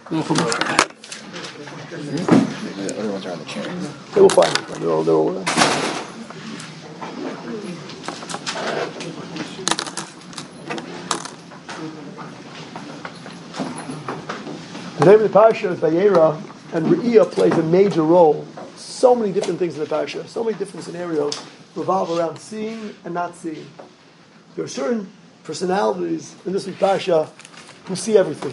The other ones are on the chair. They will find it. They're all around. The name of the parasha is Vayera, and Re'iyah plays a major role. So many different things in the parasha, so many different scenarios revolve around seeing and not seeing. There are certain personalities in this parasha who see everything.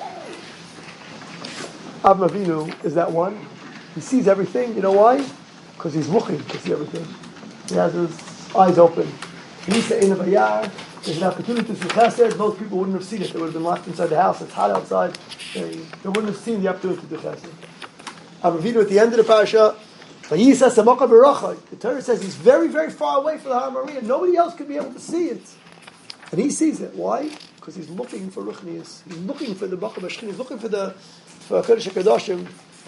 Avraham Avinu is that one. He sees everything. You know why? Because he's looking to see everything. He has his eyes open. There's an opportunity to see chesed. Most people wouldn't have seen it. They would have been locked inside the house. It's hot outside. They wouldn't have seen the opportunity to do chesed. Avraham Avinu at the end of the parasha, the Torah says he's very, very far away from the Har Moriah. Nobody else could be able to see it. And he sees it. Why? Because he's looking for Ruchnius. He's looking for the Bachar Bashkin. He's looking for Kodesh HaKadoshim.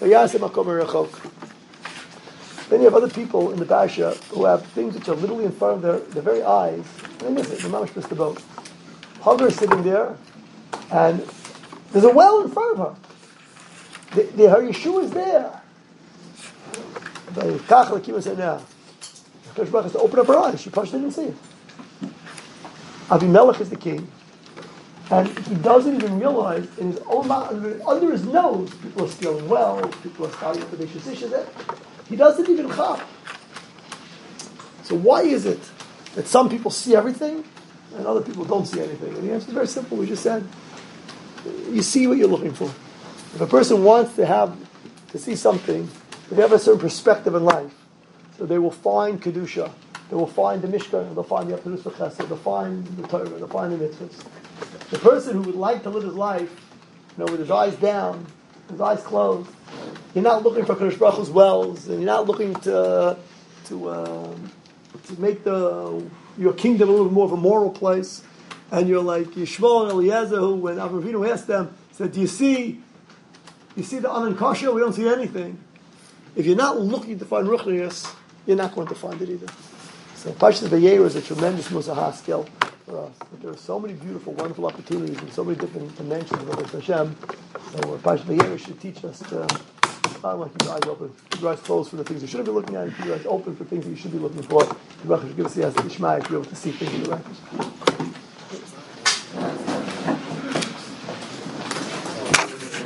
Then you have other people in the parasha who have things which are literally in front of their very eyes. And they miss it. The mamash missed the boat. Hagar is sitting there, and there's a well in front of her. Her Yeshua is there. The Kachel Akima said, "Now, Kodesh Baruch has to open up her eyes. She probably didn't see it." Avimelech is the king, and he doesn't even realize in his own under his nose, people are stealing wells, people are starting up the Bishusisha. He doesn't even chap. So why is it that some people see everything and other people don't see anything? And the answer is very simple. We just said, you see what you're looking for. If a person wants to see something, if they have a certain perspective in life, so they will find Kedusha, they will find the Mishkan, they'll find the Apirus V'Chesed, they'll find the Torah, they'll find the mitzvahs. The person who would like to live his life, with his eyes down, his eyes closed, you're not looking for Kodesh Baruch Hu's wells, and you're not looking to make your kingdom a little more of a moral place, and you're like Yishmael and Eliezer, who, when Avraham Avinu asked them, said, "Do you see the Anan Kasha? We don't see anything." If you're not looking to find Ruchnius, you're not going to find it either. So Parshas Vayera is a tremendous Musar HaSkel for us. But there are so many beautiful, wonderful opportunities in so many different dimensions of Avodas Hashem. So Parshas Vayera should teach us to keep your eyes open, keep your eyes closed for the things you shouldn't be looking at, and keep your eyes open for things that you should be looking for. The Baruch should give us the Yishmai to be able to see things in the records.